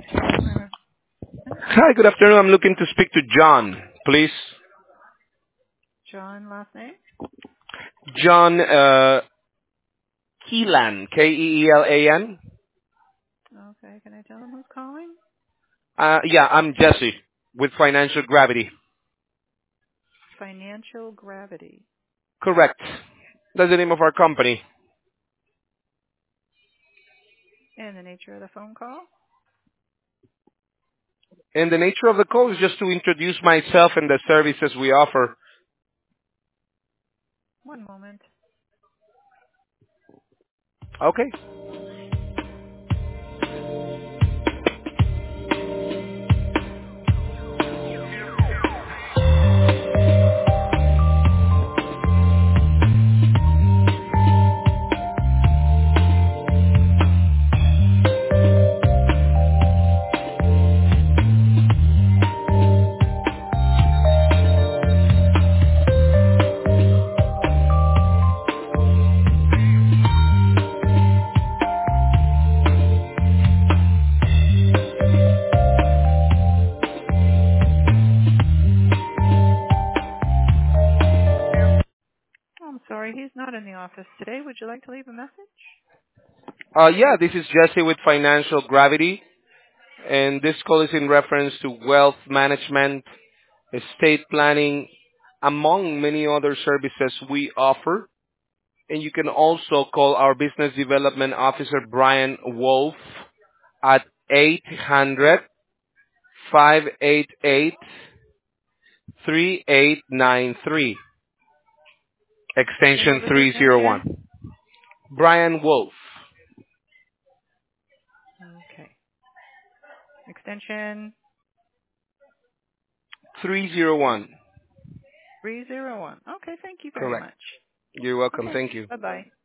Hi, good afternoon. I'm looking to speak to John, please. John, last name? John Keelan, Keelan. Okay, can I tell him who's calling? Yeah, I'm Jesse with Financial Gravity. Financial Gravity. Correct. That's the name of our company. And the nature of the phone call? And the nature of the call is just to introduce myself and the services we offer. One moment. Okay. Oh, I'm sorry, he's not in the office today. Would you like to leave a message? Yeah, this is Jesse with Financial Gravity, and this call is in reference to wealth management, estate planning, among many other services we offer. And you can also call our business development officer, Brian Wolf, at 800-588-3893, And what extension was his name again? 301. Brian Wolf, Okay. Extension 301. 301. Okay, thank you very Correct. much. You're welcome. Okay, Thank you. bye-bye.